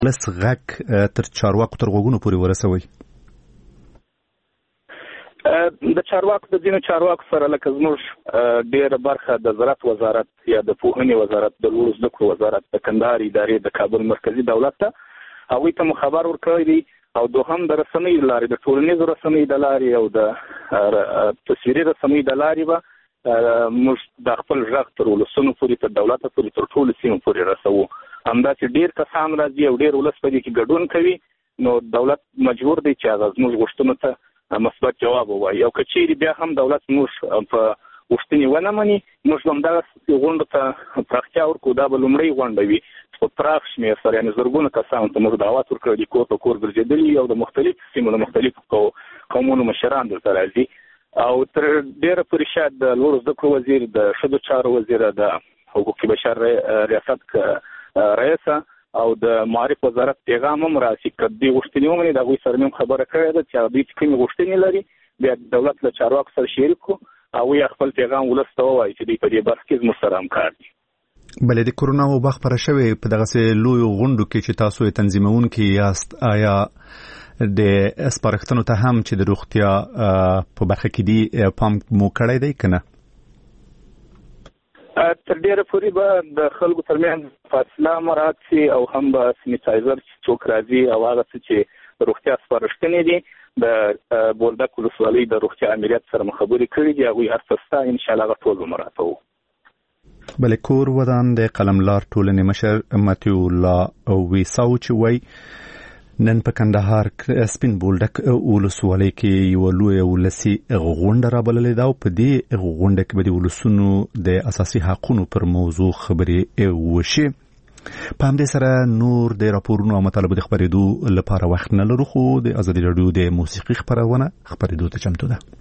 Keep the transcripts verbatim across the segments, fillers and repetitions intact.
لس غک تر چارواکو تر غوګونو پورې ورسوي؟ د چارواکو د ځینو چارواکو سره لکه زموږ ډېره برخه د زراعت وزارت یا د پوهنې وزارت، د لوړو زده کړو وزارت، د کندهار ادارې، د کابل مرکزي دولت ته هغوی ته مو خبر ورکړی دی، او دوهم د رسنیو لارې، د ټولنیزو رسنیو د لارې او د تصویري رسنیو د لارې به موږ د خپل غږ تر ولسونو پورې، تر دولته پورې، تر ټولو سیمو پورې رسوو. همداسې ډېر کسان راځي او ډېر ولس په دې کې ګډون کوي، نو دولت مجبور دی چې هغه زموږ غوښتنو ته مثبت جواب ووایي. او که چیرې بیا هم دولت موږ په غوښتنې ونه مني، موږ به همدغه غونډو ته پراختیا ورکړو. دا به لومړۍ غونډه وي په پراخ شمېر سره، یعنې زرګونه کسانو ته موږ دعوت ورکړی دي، کور په کور ګرځېدلي او د مختلفو سیمو د مختلفو قومونو مشران دلته راځي. او تر ډېره پورې شاید د لوړو زده کړو وزیر، د ښځو چارو وزیر، د حقوق بشر ریاست رئیسه او د معارف وزارت پیغام هم راسي. که دوی غوښتنې ومني، د هغوی سره مې هم خبره کړې ده چې دوی چې کومې غوښتنې لري بیا دولت له چارواکو سره شریک کړو، هغوی خپل پیغام ولس ته ووایي چې دوی په دې برخه کې زموږ سره همکار دي. بلې د کرونا وبا خپره شوې په دغسې لویو غونډو کې چې تاسو یې تنظیمونکي یاست، آیا د سپارښتنو ته هم چې د روغتیا په برخه کې دي پام مو کړی دی که نه؟ تر ډېره پورې به د خلکو ترمنځ فاصله مراعات شي او هم به سینیټایزر چې څوک راځي او هغه څه چې روغتیا سپارښتنې دي د بولدک ولسوالۍ د روغتیا امریت سره مو خبرې کړي دي، هغوی هر څه شته، انشاءالله هغه ټول به مراعاتوو. بلې کور ودان د قلملار ټولنې مشر متیو الله ویساو چې وایي نن په کندهار سپین بولدک ولسوالۍ کې یوه لویه ولسي غونډه رابللې ده او په دې غونډه کې به د ولسونو د اساسي حقونو پر موضوع خبرې وشي. په همدې سره نور د راپورونو او مطالبو د خپرېدو لپاره وخت نه لرو، خو د ازادي راډیو د موسیقي خپرونه خپرېدو ته چمتو ده.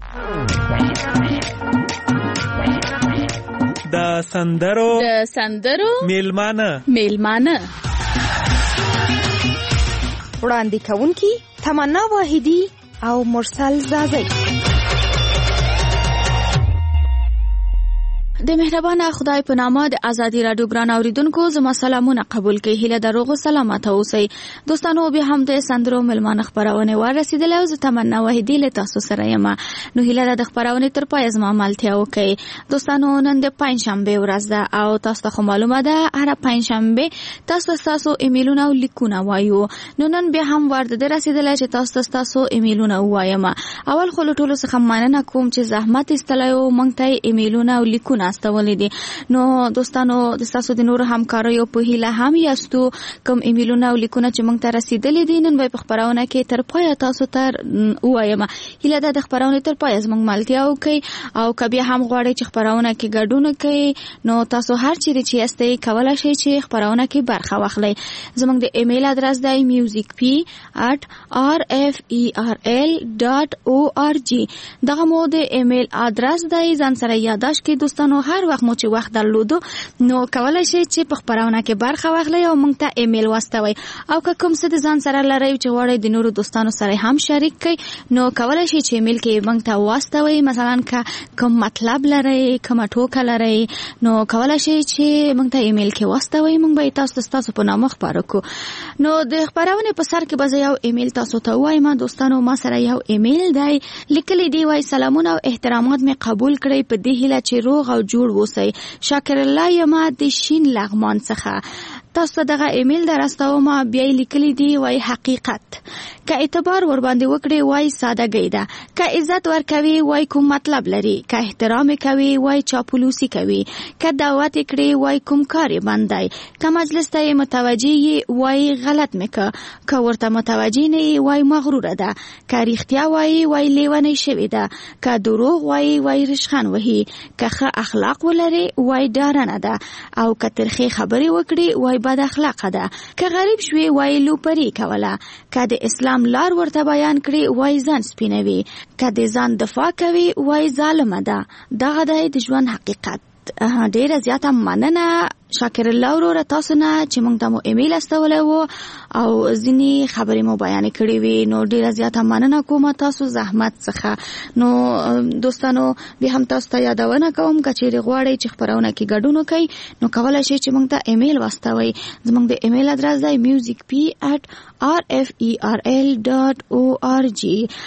د سندرو د سندرو میلمانه میلمانه وړاندې کوونکي تمنا واحدی او مرسل زازی. د مهربانه خدای په نامه د ازادي راډیو ګران اوریدونکو زما سلامونه قبول کړئ. هیله دروغ سلامت اوسئ دوستانو. به هم د سندرو ملمانه خبرونه ورسیدل او زه تمنا واحدی له تاسو سره یم. نو هیله د خبرونه تر پای زما ملتیا وکړئ. دوستانو نن د پنځشنبه ورځ ده او تاسو ته معلومه ده هر پنځشنبه تاسو تاسو ایمیلونه او لیکونه وایو. نو نن به هم ورده رسیدل چې تاسو تاسو ایمیلونه وایم. اول خو ټولو څخه مننه کوم چې زحمت استلایو مونږ ته ایمیلونه او لیکونه استولې دي. نو دوستانو د تاسو د نور همکاریو په هیله هم یاستو، کوم ایمیلونه او لیکونه چې موږ ته رسیدلې دي نن به په خبرونه کې تر پای تاسو ته وایم. هیله ده د خبرونه تر پای زموږ ملتیا وکړي او کبي هم غواړئ چې خبرونه کې ګډون وکړي نو تاسو هر چیرې چې یاستئ کولای شئ چې خبرونه کې برخه واخلئ. زموږ د ایمیل ادرس دی music p at r f e r l dot org. دغه مو د ایمیل ادرس دی، ځان سره یاداش کړئ دوستانو. هر وخت مو چې وخت درلودو نو کولای شئ چې په خبرونه کې برخه واخلئ او موږ ته ایمیل واستوئ. او که کوم څه د ځان سره لرئ چې غواړئ د نورو دوستانو سره هم شریک کړئ نو کولای شئ چې ایمیل کې موږ ته واستوئ. مثلا که کوم مطلب لرئ، کومه ټوکه لرئ نو کولای شئ چې موږ ته ایمیل کې واستوئ. موږ به تاسو تاسو په نامه خبرو کو. نو د خبرونه په سر کې به یو ایمیل تاسو ته وایم دوستانو. ما سره یو ایمیل دی لیکلی دی، وای سلامونه او احترامات می قبول کړئ په دې هیله چې روغ او جوړ اوسئ. شاکر الله یم د شین لغمان څخه. تاسو دغه ایمیل درستو ما بیا لیکلی دی، وای حقیقت که اعتبار ور باندې وکړي وای سادهګۍ ده، که عزت ورکوي وای کوم مطلب لري، که احترام کوي وای چاپلوسی کوي، که دعوت کړي وای کوم کار باندې، که مجلس ته متوجي وای غلط میکه، که ورته متوجي نه وای مغرور ده، که رښتیا وای وای لیونی شوی ده، که دروغ وای وای رشخان وهي، که ښه اخلاق ولري وای ډارنه ده، او که ترخی خبري وکړي وای بد اخلاق ده، که غریب شوی وای لوپری کوله، که د اسلام لار ورته بیان کړي وای ځان سپینوي، که د ځان دفاع کوي وای ظالمه ده. دغه د ژوند حقیقت. ډیره زیاته مننه شاکر الله ورور تاسو نه چې موږ ته مو ایمیل استولای وو او ځینی خبرې مو بیان کړې وي نو ډیره زیاته مننه کوم تاسو زحمت څخه. نو دوستانو به هم تاسو ته یادونه کوم کچېری غواړئ چې خبرونه کې ګډون وکړئ نو کولای شئ چې موږ ته ایمیل واستوي. زموږ د ایمیل ادرس دی music p at r f e r l dot org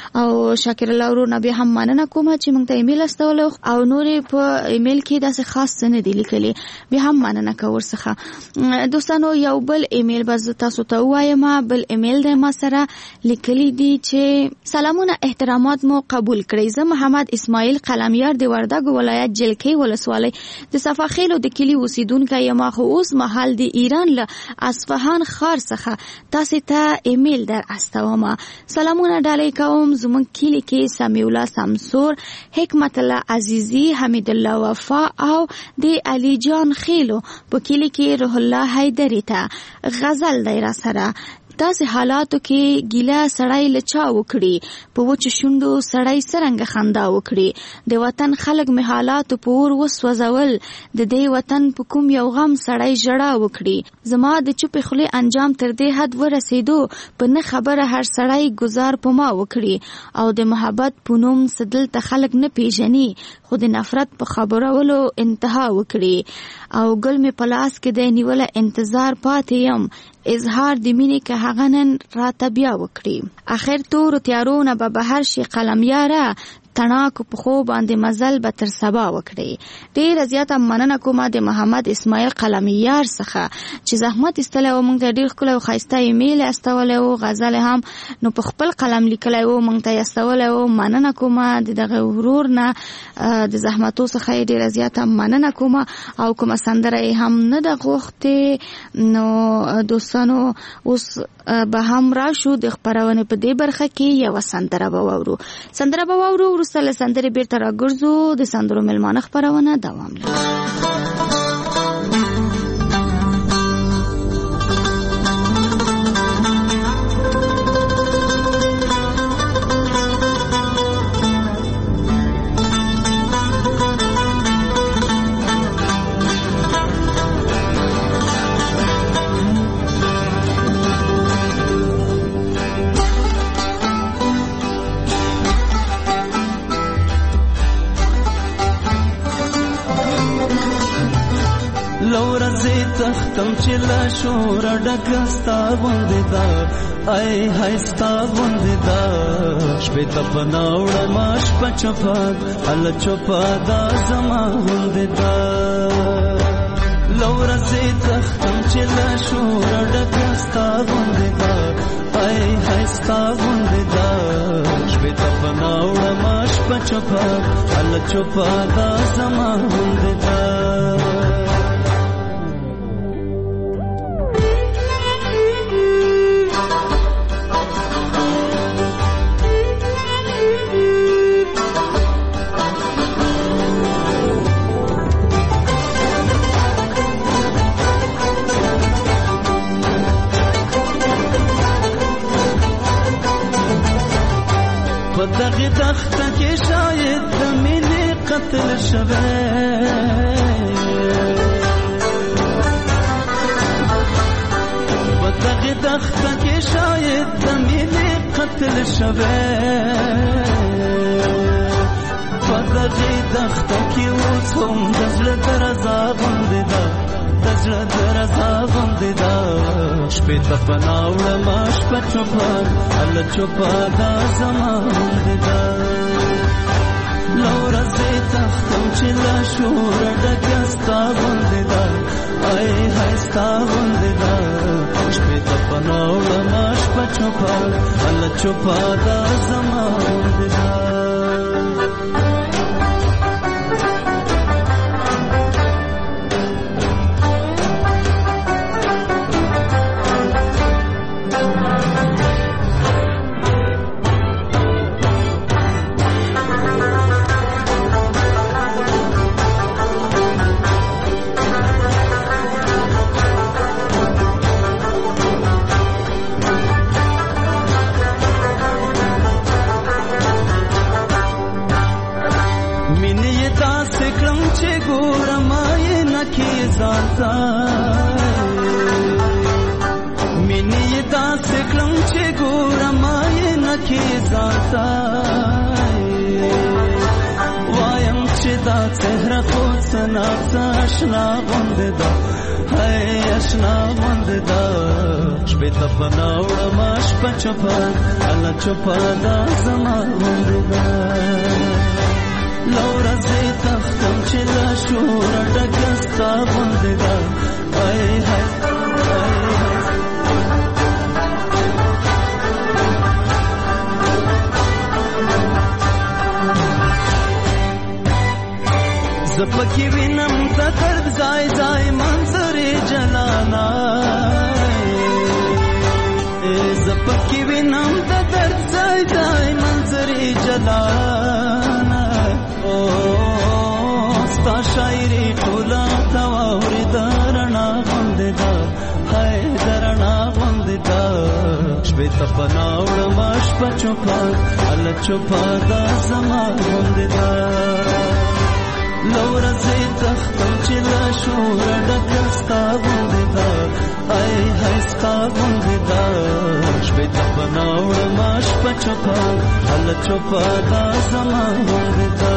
او شاکر الله ورور نه به هم مننه کوم چې موږ ته ایمیل استولو او نورې په ایمیل کې داسې خاص څه نه دی لیکلي به هم مننه کوم ورڅخه. دوستانو یو بل ایمیل بز تاسو ته وایم بل ایمیل د ما سره لیکلي دي چې سلامونه احترامات مو قبول کړئ. زه محمد اسماعیل قلمیار د وردګ ولایت جلکې ولسوالۍ د صفاخیلو د کلی اوسیدونکی یم خو اوس مهال د ایران له اصفهان ښار څخه تاسو ته ایمیل در استوم. سلامونه ډالۍ کوم زموږ کلی کې سمیع الله سمسور حکمت الله عزیزی حمید الله وفا او د علی جان خیلو په کلی کې روح الله حیدری ته غزل دی را سره. داسې حالاتو کې ګیله سړی له چا وکړي په وچو شونډو سړی څرنګه خندا وکړي د وطن خلک مې حالاتو په اور وسوځول د دې وطن په کوم یو غم سړی ژړا وکړي. زما د چوپې خولې انجام تر دې حد ورسېدو په نه خبره هر سړی ګزار په ما وکړي او د محبت په نوم څه دلته خلک نه پیژني خو د نفرت په خبرولو انتها وکړي او ګل مې په لاس کې دی نیوله انتظار پاتې یم اظهار د مینې که هغه نن راته بیا وکړي. اخر تورو تیارو نه به بهر شي قلمیاره تڼاکو په خو باندې مزل به تر سبا وکړي. ډېره زیاته مننه کومه د محمد اسماعیل قلمیار څخه چې زحمت ایستلی و موږ ته ډېر ښکلی او ښایسته ایمیل استولی و غزل هم نو په خپل قلم لیکلی و موږ ته یې استولی و. مننه کومه د دغه ورور نه د زحمتو څخه یې ډېره زیاته مننه کومه او کومه سندره یې هم نه ده غوښتې. نو دوستانو اوس به هم راشو د خپرونې په دې برخه کې یوه سندره به واورو. سندره به واورو وروسته له سندرې بیرته راګرځو د سندرو میلمانه خپرونه دوام لري. تختم چې لا شور ډکه ستا غوندې ده ای های ستا غوندې ده شپې ته په ناوړه ما شپه چپه هله چوپه دا زما غوندې ده له ورځې تختم چې لا شور ډکه ستا غوندې ده ای های ستا غوندې ده شپې ته په ناوړه ما شپه چپه هله چوپه دا زما غوندې ده دغه دخته کې شاید د مینې قتل شوی په دغه دخته کې شاید د مینې قتل شوی په دغه دخته کې اوس هم د زړه درزا غوندې ده د زړه درزا غوندې ده شپې ته په ناوړه ما شپه چوپه هله چوپه دا زما غوندې ده له ورځې تختم چې له شوره ډکه ستا غوندې ده ای های ستا غوندې ده شپې ته په ناوړه ما شپه چوپه هله چوپه دا زما غوندې ده وای داسې کړم چې ګورم یې نه کې ځانته وایم چې دا څهره خو څه ناڅه اشنا غوندې ده هی اشنا غوندې ده شپې ته پناه وړم شپه چوپه الله چوپه دا زما غوندې ده له ورځې تختم چې له شوره ډکه ستا غوندې ده هی هی زپکی وینم تا درد زای زای منظر جلانا زپکی وینم تا درد زای زای منظر جلانا او ستا شاعری ټولا تواوري درنا غوندې ده هاي درنا غوندې ده شپې ته پناه وړم شپه چوپه الله چوپه دا زما غوندې ده لورځې تختم چې له شوره ډکه ستا غوندې ده هی هی ستا غوندې ده شپې ته پناه وړم شپه چوپه الله چوپه دا زما غوندې ده.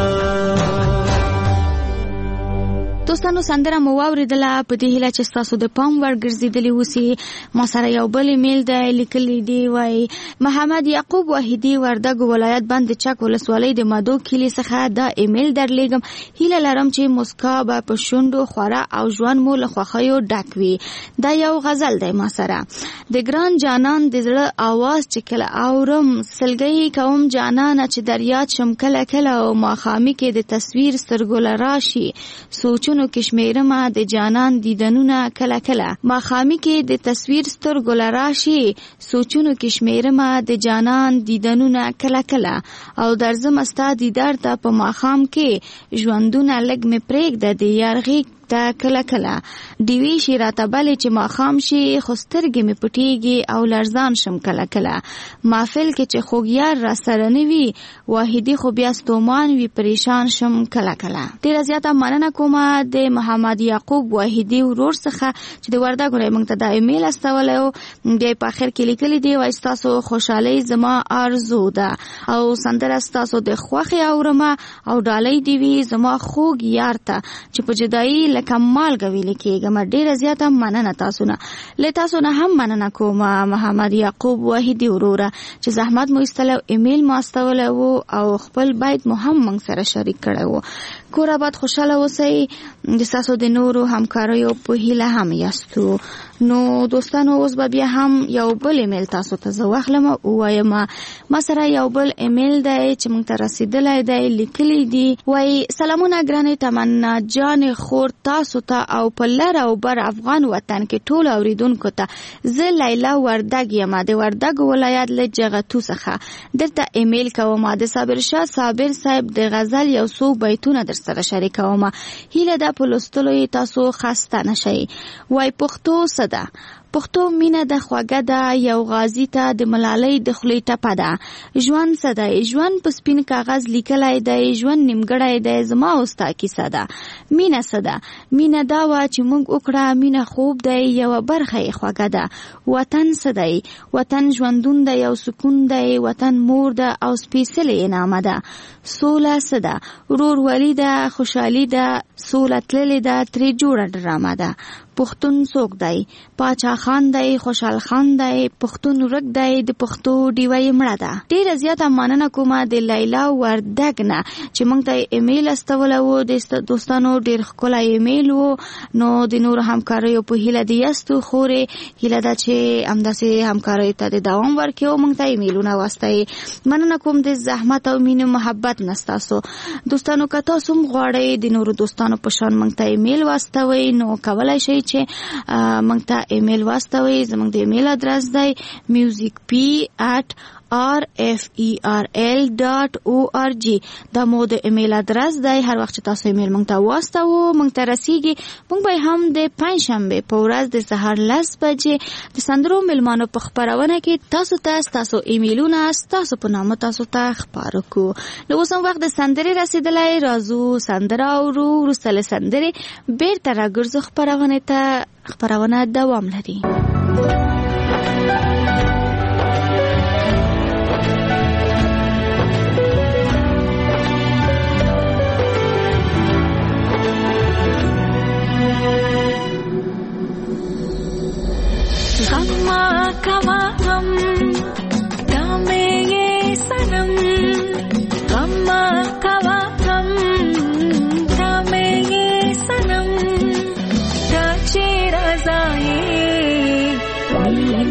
دوستانو سندره مو واوریدله په دې هیله چې ستاسو د پام وړ ګرځېدلې اوسي. ما سره یو بل ایمیل دی لیکلی دی وایي محمد یعقوب واحدي وردګ ولایت بند چک ولسوالۍ د مادو کلي څخه دا ایمیل درلیږم. هیله لرم چې مسکا به په شونډو خوره او ژوند مو له خوښیو ډک وي. دا یو غزل دی ما سره. د ګران جانان د زړه آواز چې کله اورم سلګۍ کوم جانانه چې دریاد شم کله کله او ماښامي کې د تصویر سترګو له راشي سوچونو کشمیرما د جانان دیدنونه کله کله ماښامي کې د تصویر سترګو له راشي سوچونو کشمیرما د جانان دیدنونه کله کله او درځم ستا دیدار ته په ماښام کې ژوندونه لږ مې پرېږده د یار غېږ ته کله کله ډیوي شي راته بلې چې ماښام شي خو سترګې مې پټېږي او لرزان شم کله کله محفل کې چې خوږ یار را سره نه وي واحدي خو بیا ستومان وي پریشان شم کله کله. ډېره زیاته مننه کومه د محمد یعقوب واحدي ورور څخه چې د وردګو نه موږ ته دا ایمیل استولی و. دی په آخر کې لیکلی دی وایي ستاسو خوشحالۍ زما آرزو ده او سندره ستاسو د خوښې اورمه او ډالۍ دې وي زما خوږ یار ته چې په جدایي لکه مالګه ویلې کېږم. ډېره زیاته مننه تاسو نه له تاسو نه هم مننه کومه محمد یعقوب واحدي وروره چې زحمت مو ایستلی ایمیل مو استولی و او خپل بیت مو هم موږ سره شریک کړی و. کور آباد خوشحاله اوسئ. د ستاسو د نورو همکاریو په هیله هم یاستو. نو دوستانو اوس به بیا هم یو بل ایمیل تاسو ته زه واخلم ووایم ما سره یو بل ایمیل دی چې موږ ته رسیدلی دی. لیکلی دی وایي سلامونه ګرانې تمنا جانې خور تاسو ته او په لر او بر افغان وطن کې ټول اوریدونکو ته زه لیلا وردګ یم د وردګ ولایت له جغتو څخه درته ایمیل کوم. د صابر شاه صابر صاحب د غزل یو څو بیتونه در سره شریکوم. هیله ده په لوستلو یې تاسو خسته نشئ. وایي پښتو څه ده؟ پښتو مینه د خوږه ده یو غازی ته د ملالۍ د خولې ټپه ده. ژوند څه دی؟ ژوند په سپین کاغذ لیکلی دی. ژوند نیمګړی دی زما او ستا کیسه ده. مینه څه ده؟ مینه دا وه چې موږ وکړه مینه خوب دی یوه برخه یې خوږه ده. وطن څه دی؟ وطن ژوندون دی یو سکون دی. وطن مور ده او سپېڅلې انعامه ده. سوله څه ده؟ ورورولي ده خوشحالي ده سوله تللې ده ترې جوړه ډرامه ده. پښتون څوک دی؟ پاچا خان دی خوشحال خان دی پښتون ورک دی د پښتو ډیوه یې مړه ده. ډېره زیاته مننه کومه د لیلا وردګ نه چې موږ ته ایمیل استولی و. د دوستانو ډېر ښکلی ایمیل و. نو د نورو همکاریو په هیله د یاستو خورې هیله ده چې همداسې همکاریو ته د دوام ورکړي او موږ ته ایمیلونه واستوئ. مننه کوم د زحمت او مینې محبت نه ستاسو. دوستانو که تاسو هم غواړئ د نورو دوستانو په شان موږ ته ایمیل واستوئ نو کولی شئ چې موږ ته ایمیل واستوئ. زموږ د ایمیل ادرس دی میوزیک پی اټ آر اف ای آر ال ډاټ او آر جی. دا مو د ایمیل ادرس دی. هر وخت چې تاسو ایمیل موږ ته واستوو موږ ته رسیږي. موږ به هم د پنجشنبې په ورځ د سهار لس بجې د سندرو مېلمانو په خپرونه کې تاسو ته ستاسو ایمیلونه ستاسو په نامه تاسو ته خپاره کړو. نو اوس هم وخت د سندرې رسیدلی. راځو سندره اورو. وروسته له سندرې بیرته راګرځو خپرونې ته. خپرونه دوام لري.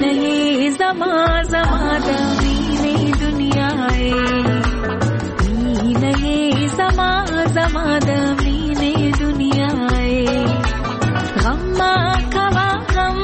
مینه زما زما د مینې دنیا مینه زما زما د مینې دنیا غم ما کوا غم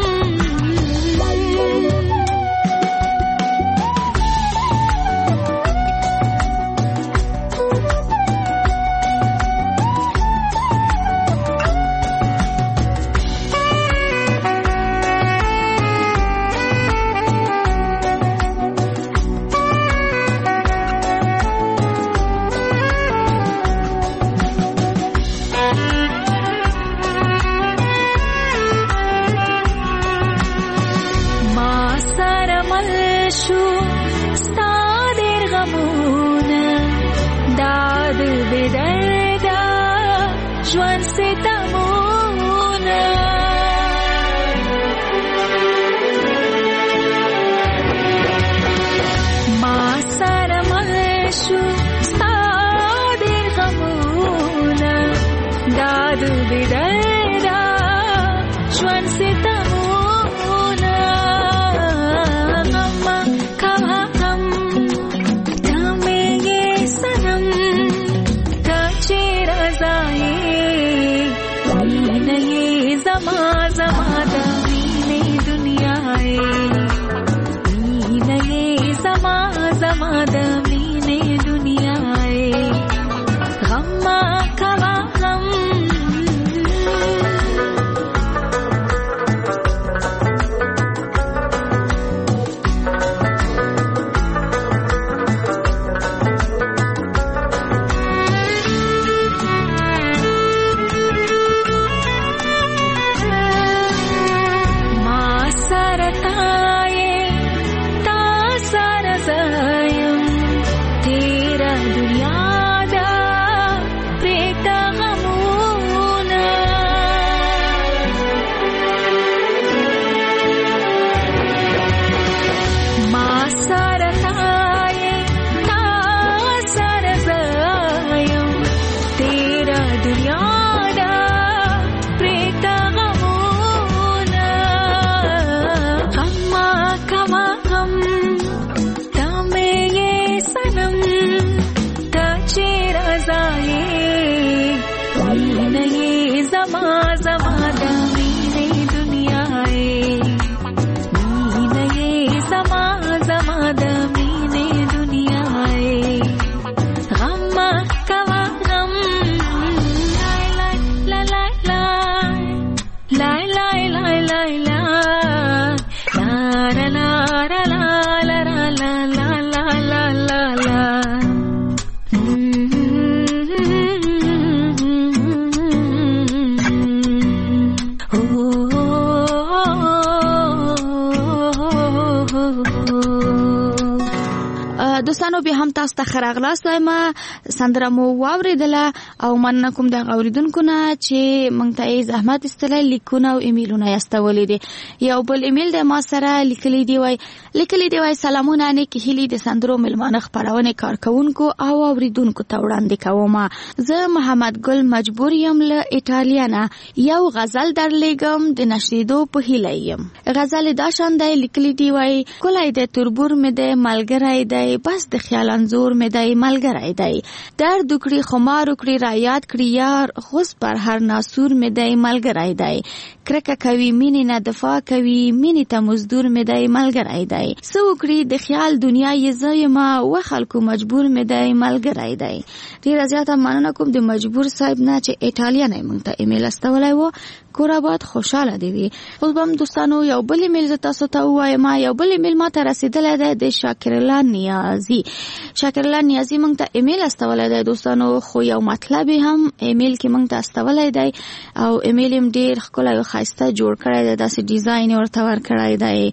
دوستانو به هم تاسو ته خراغلاست وایم سندره مو واوریدله او مننه کوم د اوریدونکو نه چې مونږ ته زحمت استله لیکونه او ایمیلونه یاستولې دي. یو بل ایمیل د ما سره لیکلی دی وای لیکلی دی وای سلامونه نه کې هلي د سندرو ملمانه خبرونه کارکونکو او اوریدونکو ته وړاندې کوم. زه محمد ګل مجبور یم له ایتالیا نه یو غزل درلېګم د نشریدو په هیله یم. غزل دا شاندای لیکلی دی وای کولای د تربور مې د ملګری دی بس د خیال انزور مې دی ملګری دی درد وکړي خمار وکړي را یاد کړي یار غوس پر هر ناسور مې دی ملګری دی کرکه کوي مینې نه دفاع کوي مینې ته مزدور مې دی ملګری دی سو وکړي د خیال دنیا یې زما و خلکو مجبور مې دی ملګری دی. ډیره زیاته مننه کوم د مجبور صاحب نه چې ایټالیا نه مونږ ته ایمیل استولای وو. کور آباد خوشاله دی وي. اوس به دوستانو یو بل ایمیل تاسو ته وایم. یو بل ایمیل ما ته رسیدلی دی د شاکرالله نیازی. شاکرالله نیازی مونږ ته ایمیل استولای دی دوستانو خو یو مطلب هم ایمیل کې مونږ ته استولای دی او ایمیل هم ډیر ښکلی او ښایسته جوړ کړی دی داسې ډیزاین ورته ورکړی دی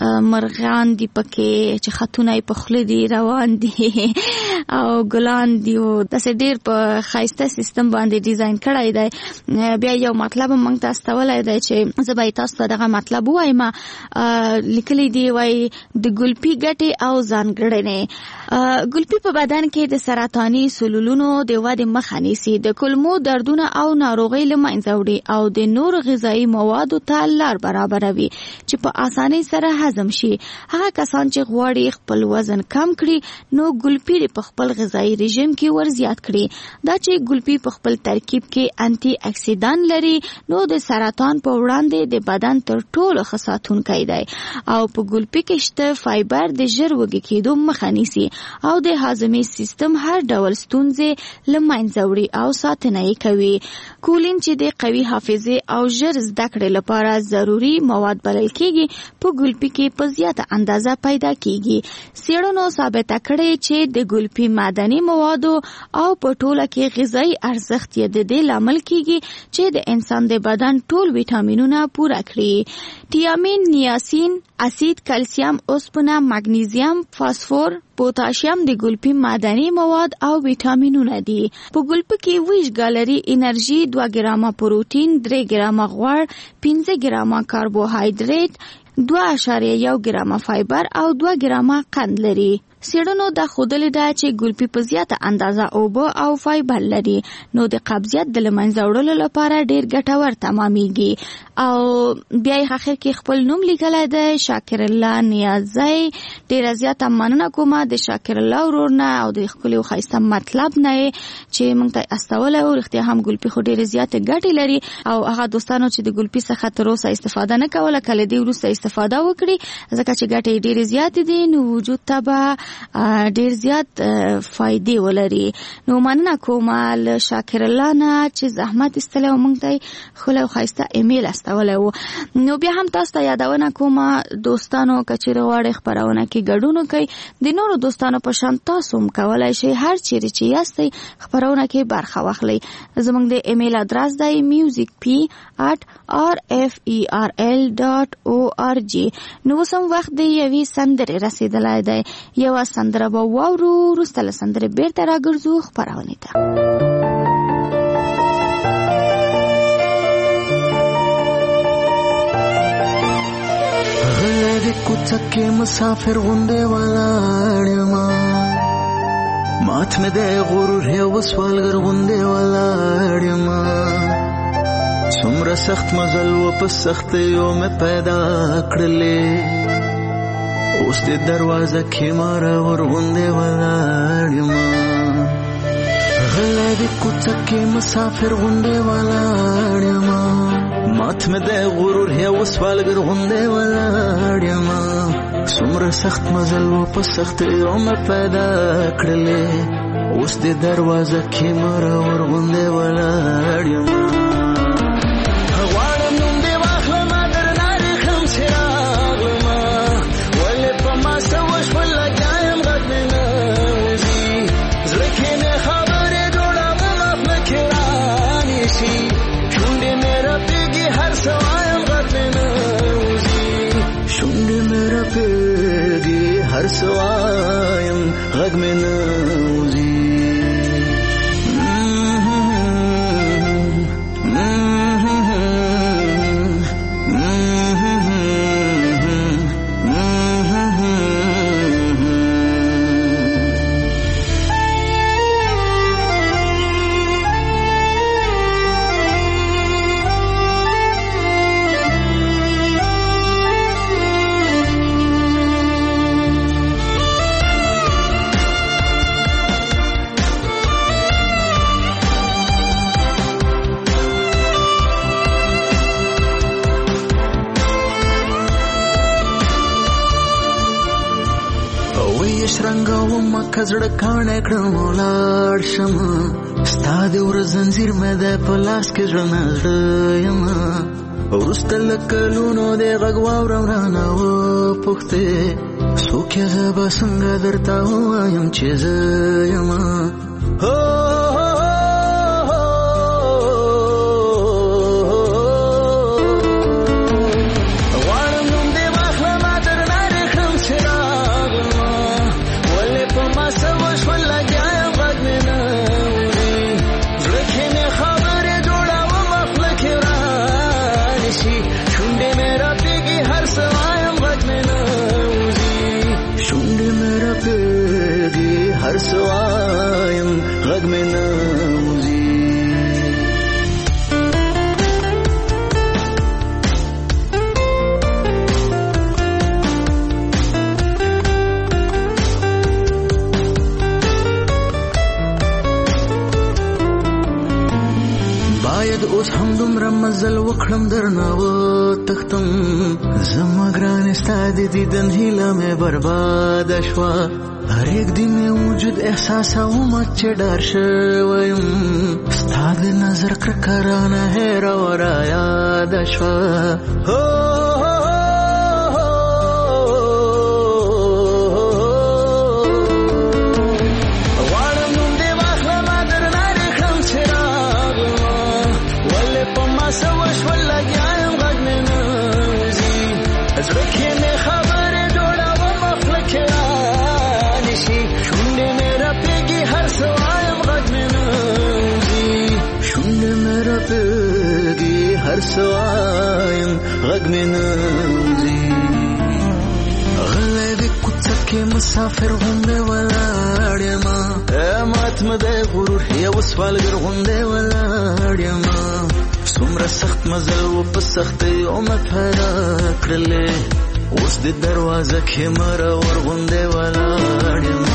مرغان دي پکې چې خطونه یې په خوله دي روان دي او ګلان دي او داسې ډیر په ښایسته سیستم باندې ډیزاین کړی دی. بیا یو مطلب مونږ ته ته استولای دی چې زه به تاسو ته دغه مطلب وایم. لیکلي دی وای د ګلپي ګټې او ځانګړنې. ګلپي په بدن کې د سرطاني سلولونو د ودې مخه نیسي، د کولمو دردونه او ناروغۍ له منځه وړي او د نور غذایي موادو ته لار برابروي چې په اسانۍ سره هضم شي. هغه کسان چې غواړي خپل وزن کم کړي نو ګلپي په خپل غذایي رژیم کې ور زیات کړي. دا چې ګلپي په خپل ترکیب کې انټي اکسیدان لري نو د سرطان په وړاندې د بدن تر ټولو ښه ساتونکی دی. او په ګلپي کې شته فایبر د ژر وږي کېدو مخه نیسي او د هاضمې سیستم هر ډول ستونزې له منځه وړي او ساتنه یې کوي. کولین چې د قوي حافظې او ژر زده کړې لپاره ضروري مواد بلل کېږي په ګلپي کې په زیاته اندازه پیدا کېږي. څېړنو ثابته کړې چې د ګلپي معدني موادو او په ټوله کې غذایي ارزښت یې د دې لامل کېږي چې د انسان د بدن ټول ویټامینونه پوره کړي. تیامین، نیاسین، اسید، کلسیم، اوسپنه، مګنیزیم، فاسفور، پوتاشیم د ګلپي معدني مواد او ویټامینونه دي. په ګلپي کې ویش ګالري انرژي، دوه ګرامه پروتین، درې ګرامه غوړ، پنځه ګرامه کاربوهایډریټ، دوه اعشاریه یو ګرامه فایبر او دوه ګرامه قند لري. څېړنو دا ښودلې ده چې ګلپي په زیاته اندازه اوبه او فایبر لري نو د قبضیت د له منځه وړلو لپاره ډېر ګټور تمامیږي. او بیا یې اخر کې خپل نوم لیکلی دی شاکر الله نیازی. ډېره زیاته مننه کومه د شاکر الله ورور نه او د ښکلي او ښایسته مطلب نه چې موږ ته استولی و. رښتیا هم ګلپي خو ډېرې زیاتې ګټې لري او هغه دوستانو چې د ګلپي څخه تر اوسه استفاده نه کوله که له دې وروسته استفاده وکړي ځکه چې ګټې یې ډېرې زیاتې دي نو وجود ته به ډیر زیات فائدې ولري. نو مننه کوم له شاکر الله نه چې زحمت ایستلی او موږ ته ښکلی او ښایسته ایمیل استولی و. نو بیا هم تاسو ته یادونه کوم دوستانو که چیرې غواړئ خپرونه کې ګډون وکړئ د نورو دوستانو په شان تاسو هم کولی شئ هر چیرې چې یاستئ خپرونه کې برخه واخلئ. زموږ د ایمیل ادرس دی میوزیک پی اټ آر اف ای آر ال ډاټ او آر جی. نو اوس هم وخت د یوې سندرې رسېدلی دی. یوه سندره به واورو وروسته له سندرې بیرته راګرځو خپرونې ته. غلی د کوڅه کې مسافر غوندې ولاړ یمه مات مې د غرور یو سوالګر غوندې ولاړ یمه څومره سخت مزل و په سختیو مې پیدا کړلې اوس د دروازه کې ماره ورغوندې ولاړ یمه غلی د کوڅه کې مسافر غوندې ولاړ یمه مات مې د غرور یو سوالګر غوندې ولاړ یمه څومره سخت مزل و په سختیو مې پیدا کړلې اوس د دروازه کې ماره ورغوندې ولاړ یمه هر سوایم غږ مې نه وځي کزړه کاڼه کړم ولاړ شمه ستا د ور زنځیر مې د په لاس کې ژوند زړه یمه وروسته له کلونو د غږ واورم رانه وپوښتې څوک یې زه به څنګه درته ووایم چې زه یمه اوس هم دومره مزل وکړم درنه وتښتم زما ګرانې ستا د دیدن هیله مې برباده شوه هر یک دی مې وجود احساسوم چې ډار شوی یم ستا د نظر کرکه رانه هېره و رایاده شوه هر سوایم غږ مې نوځي غلی د کوڅه کې مسافر غوندې ولاړ یمه مات مې دی غرور یو سوالګر غوندې ولاړ یمه څومره سخت مزل و په سختیو مې پیدا کړلې اوس د دروازه کې مرور غوندې ولاړ یمه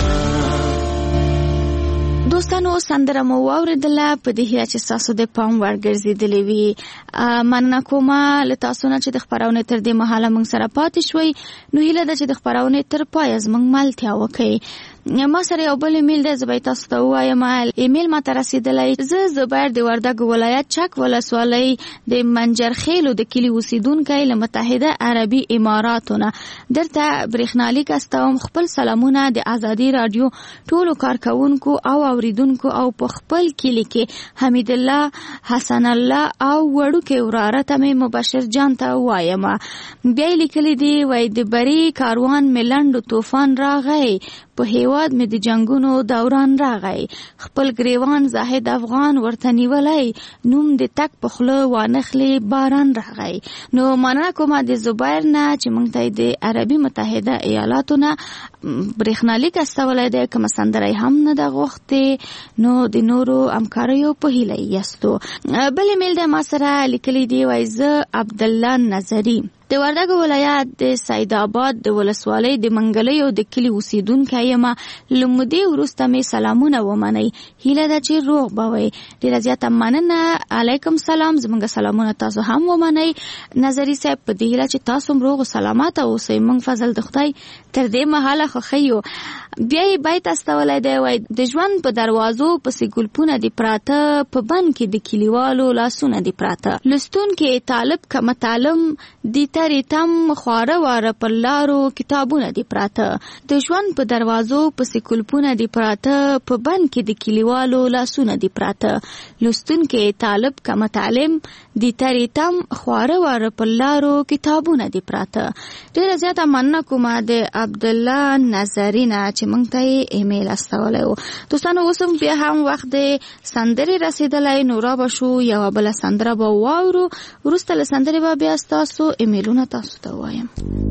دوستانو سندره مو واوریدله په دې هیله چې ستاسو د پام وړ ګرځېدلې وي مننه کومه له تاسو نه چې د خپرونې تر دې مهاله موږ سره پاتې شوئ نو هیله ده چې د خپرونې تر پایه زموږ ملتیا وکړئ ما سره یو بل ایمیل دی زه به تاسو ته ووایم ایمیل ما ته رسېدلی زه زبیر د وردګو ولایت چک ولسوالۍ د منجرخیلو د کلي اوسیدونکی له متحده عربي اماراتو نه درته برېښنالیک استوم خپل سلامونه د ازادي راډیو ټولو کارکوونکو او اوریدونکو او په خپل کلي کې حمید الله حسن الله او وړوکی وراره ته مې مبشر جان ته وایم بیا یې لیکلي دي وایي د بري کاروان مې لنډ طوفان راغی په هیواد مې د جنگونو دوران راغی خپل گریوان زاهد افغان ورته نیولی نوم د تک په خوله وانخلي باران راغی نو مننه کومه د زبیر نه چې موږ ته د عربي متحده ایالاتو نه برېښنالیک استولی دی کومه سندره هم نه ده غوښتې نو د نورو همکاریو په هیله یاستو بل ایمیل دی ما سره لیکلی دی وایي زه عبدالله نظري د وردګو ولایت د سید آباد د ولسوالۍ د منګلیو د کلي اوسیدونکی یم له مودې وروسته مې سلامونه ومنئ هیله ده چې روغ به وئ ډېره زیاته مننه علیکم سلام زموږ سلامونه تاسو هم ومنئ نظري صاحب په دې هیله چې تاسو هم روغ او سلامته اوسئ موږ فضل د خدای تر دې مهاله خوښیو بیا یې بیت استولی دی وایي د ژوند په دروازو پسې ګلپونه دي پراته په بند کې د کلیوالو لاسونه دي پراته لوستونکي طالب که مطالم دي ترې تم خواره واره پر لارو کتابونه دي پراته د ژوند په دروازو پسې ګلپونه دي پراته په بند کې د کلیوالو لاسونه دي پراته لوستونکي طالب که مطالم دي ترې تم خواره واره پر لارو کتابونه دي پراته ډېره زیاته مننه کومه د عبدالله نظري نه چې موږ ته یې ایمیل استولی و دوستانو اوس هم بیا هم وخت د سندرې رسېدلی نو را به شو یوه بله سندره به واورو وروسته له سندرې به بیا ستاسو ایمیلونه تاسو ته ووایم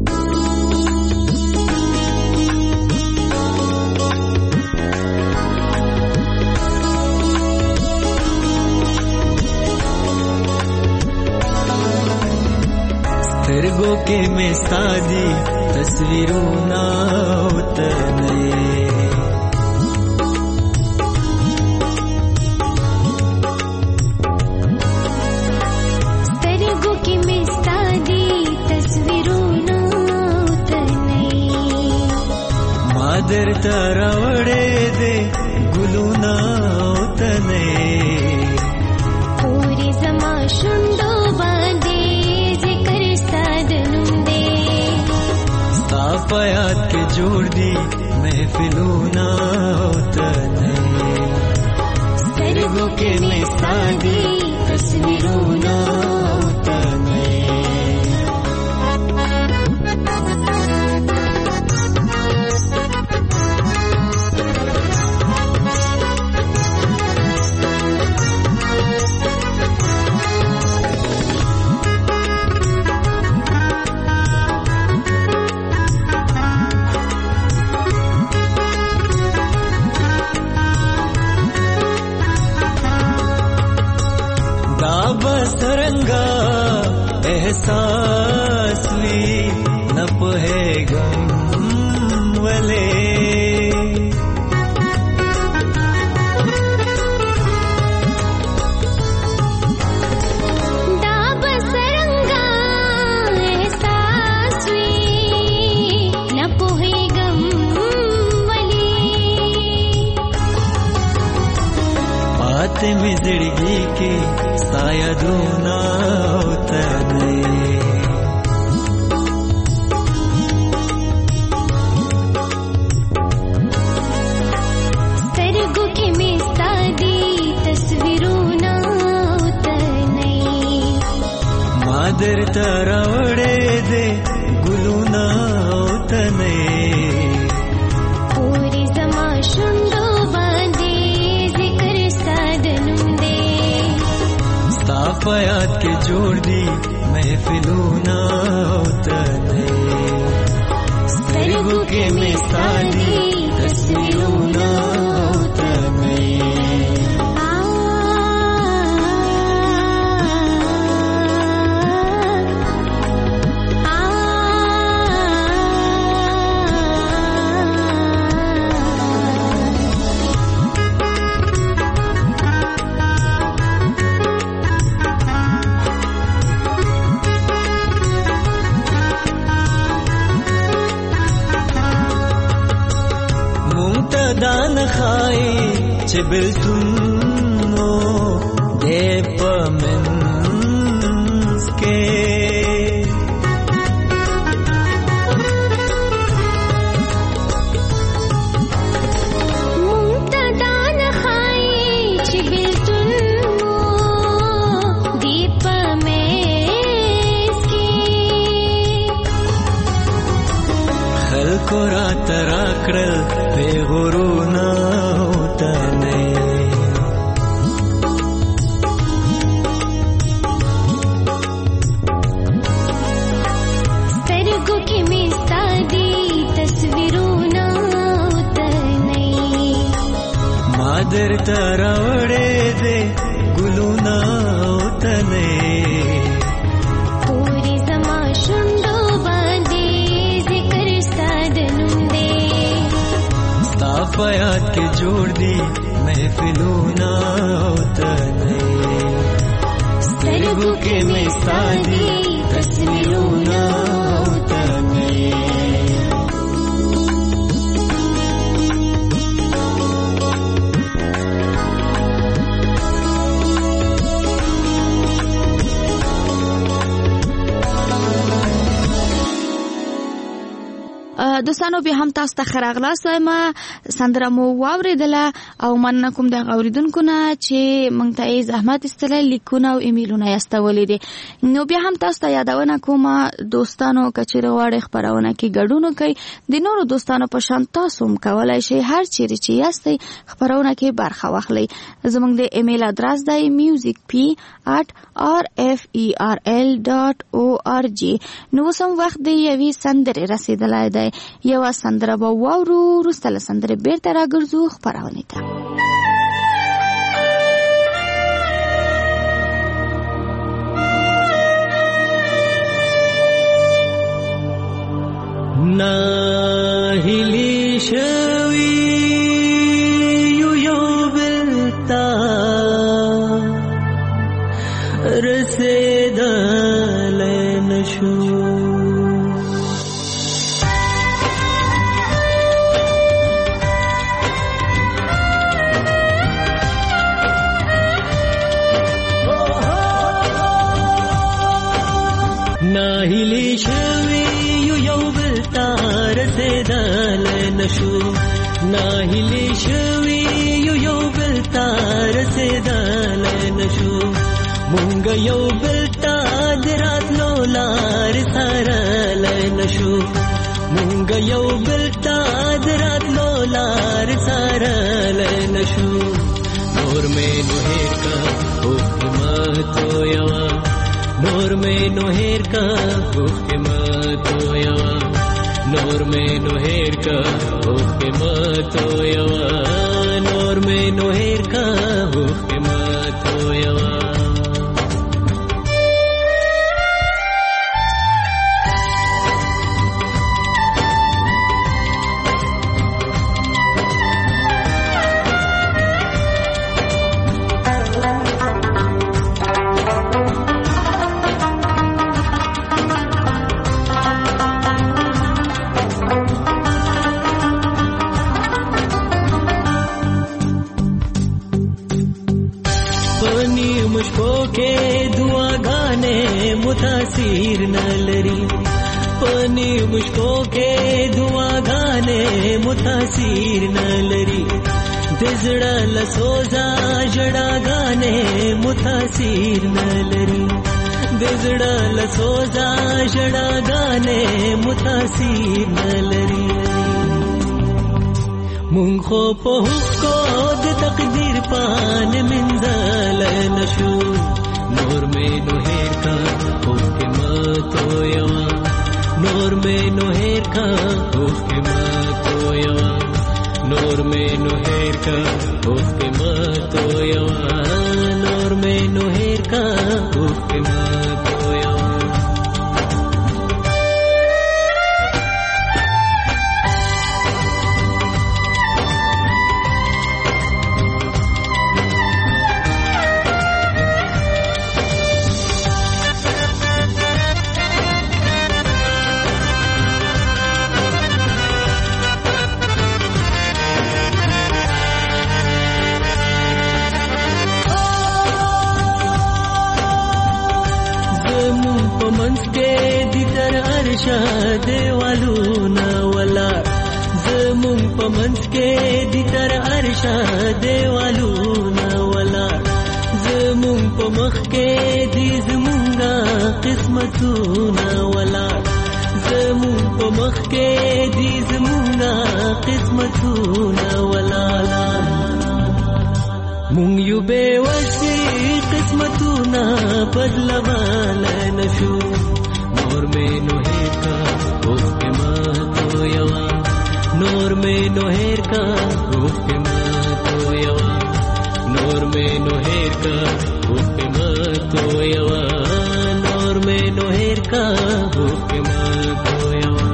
سترګو کې مې ستا دي تصویرونه وتنې سترګو کې مې ستا دي تصویرونه وتنې ما درته راوړې دي ګلونه وتنې پورې زما شونډو په یاد کې جوړ دي محفلونه وتنې سترګو کې مې ستا دي تصویرونه وتنې سرنگا احساس وی نہ پہیگم ولے داسې مې زړګي کې ستا یادونه وتنې سترګو کې مې ستا دي تصویرونه وتنې ما درته راوړې دې ګلونه وتنې پورې زما شونډو باندې ذکر ستا د نوم دی ستا په یاد کې جوړ دي محفلونه وتنې سترګو کې مې ستا دي تصویرونه وتنې دان خای چې بلتون نو دې پمنس کې مونږ ته دان خای چې بلتون نو دې پمنس کې خلکو را ترا کړل بے غرونا وتنې سترګو کې مې ستا دي تصویرونه وتنې ما درته راوړې دې ګلونه وتنې پورې زما شونډو باندې ذکر ستا د نوم دی ستا په یاد کې جوړ دي محفلونه وتنې سترګو کې مې ستا دي تصویرونه وتنې دوستانو بیا هم تاسو ته خراغلاس وایم سندره مو واوریدله او مننه کوم د غوریدونکو نه چې مونږ ته زحمت استله لیکونه او ایمیلونه یاستولې دي نو بیا هم تاسو ته یادونه کوم دوستانو کچېره واړې خبرونه کې ګډون کوي د نورو دوستانو په شان تاسو هم کولای شئ هر چیرې چې یاستئ خبرونه کې برخه واخلئ زموږ د ایمیل ادرس دی music p at r f e r l dot org نو سم وخت دی یوې سندرې رسیدلای دی یو سندره به واورو وروسته له سندرې بیرته راګرځو خپرونې ته ناهیلی شوی یو یو بلتا رسیدل نشو ناهیلی شوی یو یو بلتا رسیدل نشو ناهیلی شوی یو یو بلتا رسیدل نشو مونږ یو بلتا دراتلو لار سارل نشو مونږ یو بلتا دراتلو لار سارل نشو نور مې نو هیر کا او ماتو یوا نور میں نو ہیر کا حکمت یوا نور میں نو ہیر کا حکمت یوا نور میں نو ہیر کا حکمت یوا کې دعاګانې متاثر نه لري پنی مشکو کې دعاګانې متاثر نه لري د زړه له سوزا ژړاګانې متاثر نه لري د زړه له سوزا ژړاګانې متاثر نه لري مونږ خو په حکو د تقدیر پان منزل نشو نور مې نو هیر کا اوف کې ماتو یوا نور مې نو هیر کا اوف کې ماتو یوا نور مې نو هیر کا اوف کې ماتو یوا نور مې نو هیر کا اوف کې ماتو یوا دیوالونه ولا زمون په منځ کې د تر عرشه دیوالونه ولا زمون په مخ کې د زمونږه قسمتونه ولا زمون په مخ کې د زمونږه قسمتونه ولا مونږ یو به وسی قسمتونه بدلوال نشو نور مې نو هیر کا اوف کې ماتو یوا نور مې نو هیر کا اوف کې ماتو یوا نور مې نو هیر کا اوف کې ماتو یوا نور مې نو هیر کا اوف کې ماتو یوا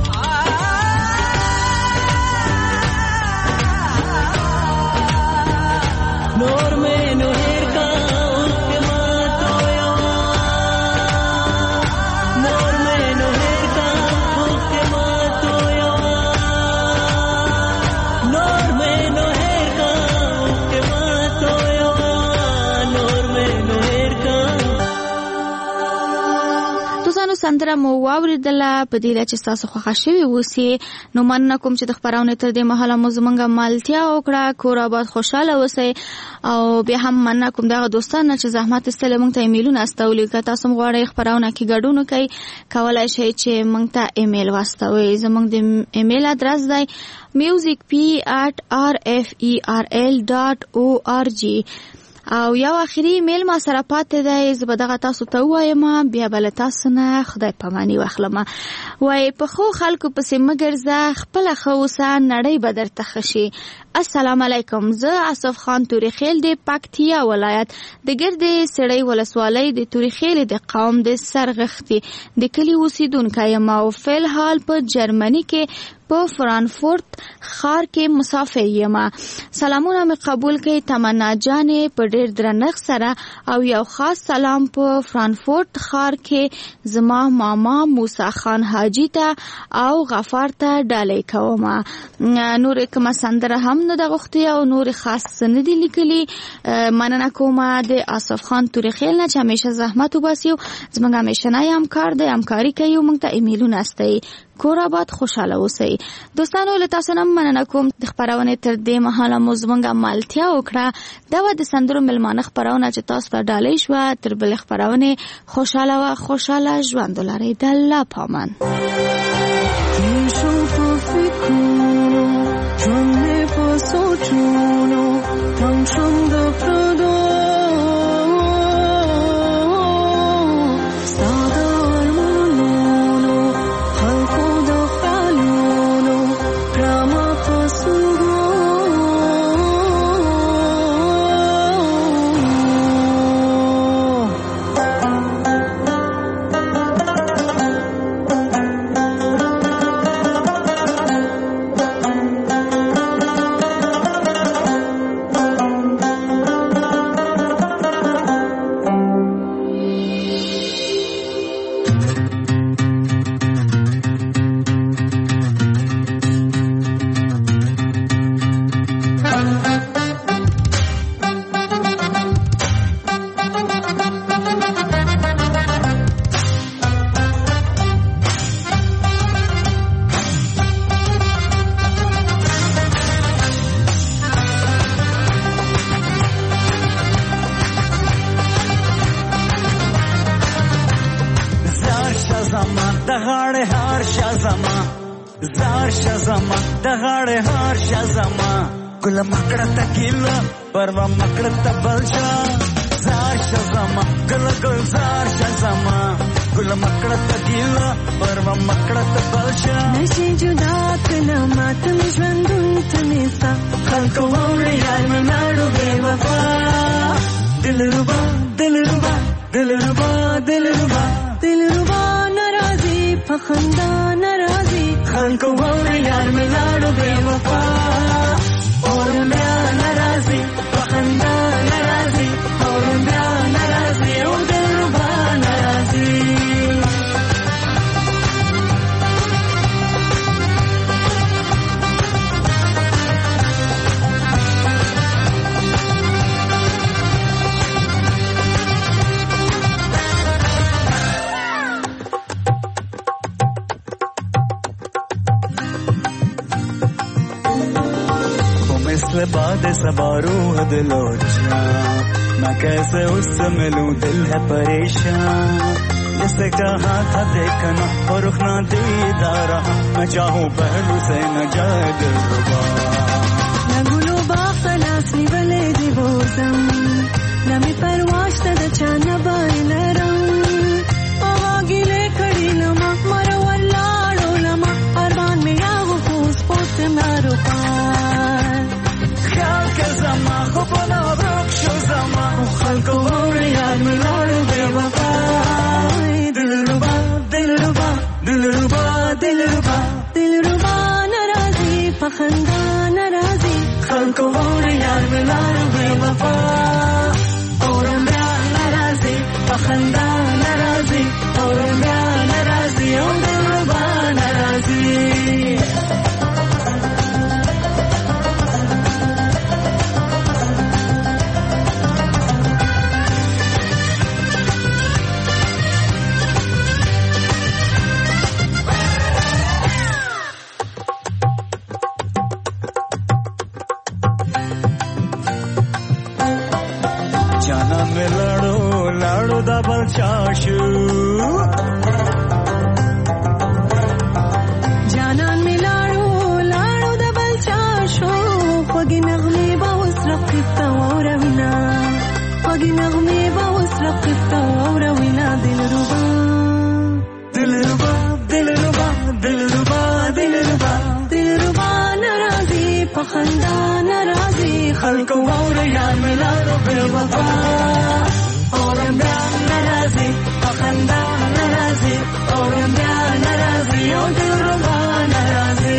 نور مې نو هیر کا اوف کې ماتو یوا نور مې نو هیر کا اوف کې ماتو یوا نور مې نو هیر کا اوف کې ماتو یوا نور مې نو هیر کا دوستانو سندره مو واوریدله په دې چې تاسو خوښه شوي اوسئ نو مننه کوم چې د خپرونې تر دې مهاله مو زموږه ملتیا وکړه کور آباد خوشحاله اوسئ او بیا هم مننه کوم دغه دوستان چې زحمت ایستلی موږ ته ایمیلونه استولي که تاسو هم غواړئ خپرونه کې ګډون وکئ کولی شئ چې موږ ته ایمیل واستوئ زموږ د ایمیل ادرس دی میوزیک پی اټ آر اف ای آر ال ډاټ او آر جی او یو اخري ایمیل ما سره پاتې دی زه به دغه تاسو ته ووایم بیا به له تاسو نه خدای پاماني واخلم وایي په ښو خلکو پسې مه ګرځه خپله ښه اوسه نړۍ به درته ښه شي السلام علیکم زه اصف خان تورخیل د پکتیا ولایت د ګردې سړۍ ولسوالۍ د تورخیل د قوم د سرغښتې د کلي اوسیدونکی یم او فلحال په جرمني کې په فرانکفورت ښار کې مسافر یم سلامونه مې قبول کړئ تمنا جانې په ډېر درنښت سره او یو خاص سلام په فرانکفورت ښار کې زما ماما موسی خان حاجي ته او غفار ته ډالۍ کوم نور کومه سندره هم نه د غوښتي او نور خاص نه دي لیکلي مننه کوم د اصف خان تورخیل نه چې همیشه زحمت وباسي زموږ همیشنی همکار دی همکاري کوي موږ ته ایمیلونه استوي کور آباد خوشحاله اوسئ دوستانو له تاسو نه مننه کوم د خپرونې تر دې مهاله مو زموږ ملتیا وکړه دا وه د سندرو مېلمانه خپرونه چې تاسو ته ډالۍ شوه تر بلې خپرونې خوشحاله وه خوشحاله ژوند ولرئ د الله په امان غاړه هار شازما زار شازما د غاړه هار شازما ګل مکړه تکیلا پروا مکړه تبلشا زار شازما ګل ګل زار شازما ګل مکړه تکیلا پروا مکړه تبلشا نشي جدا کنا ماتم ژوندون تنسا خلکو وړي یار مناړو بے وفا دلربا دلربا دلربا دلربا دلربا ناراضي پخندا ناراضي خلکو وړي یار مناړو بے وفا اور بیا ناراضي پخندا ناراضي اور بیا ناراضي او دلربا ناراضي مثل باد सवारूह दिलोचा मैं कैसे उससे मिलूं दिल है परेशान जिससे कहा था देखना और रुकना दीदार मैं चाहूं पहलू से न जाए दिलरुबा नगुलो बाखलासनी वले दिवोजम नमी परवाश तद चाना बाइलरम आगिले खड़ी लमा मरो वल्लाड़ो लमा अरमान में यागो फूस पोत मारो पार ख्याल के जमा को बना रुक शो जमा खलको वोरे यार मिलाड़ो बेवफा दिलरुबा दिलरुबा दिलरुबा दिलरुबा दिलरुबा नाराजी पखंदा नाराजी खलको वोरे यार मिलाड़ो बेवफा और मैं नाराजी पखंदा नाराजी और मैं नाराजी और दिलरुबा नाराजी चाशू जानान में लाड़ो लाड़ो दबल चाशो पगी नगमे बाउस रखता और विना पगी नगमे बाउस रखता और विना दिलरुबा दिलरुबा दिलरुबा दिलरुबा दिलरुबा दिलरुबा नाराजी पखंदा नाराजी खलको और यार मिलाड़ो बेवफा और मैं नाराजी पखंदा नाराजी और मैं नाराजी और दिलरुबा नाराजी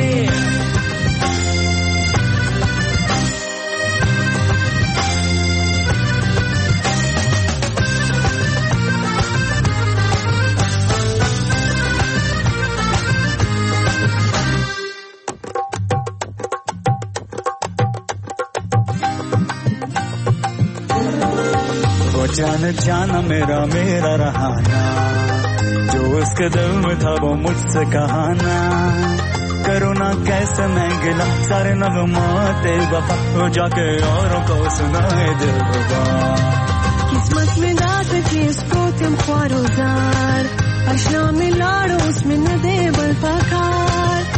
जान जाना मेरा मेरा रहाना जो उसके दिल में था वो मुझसे कहाना करो ना कैसे मैं गिला सारे नगमाते वफा हो जाके औरों को सुनाए दिलरुबा किस्मत में दाग थी उसको तुम ख्वारो जार अशना में लाड़ो उसमें न दे बल पकार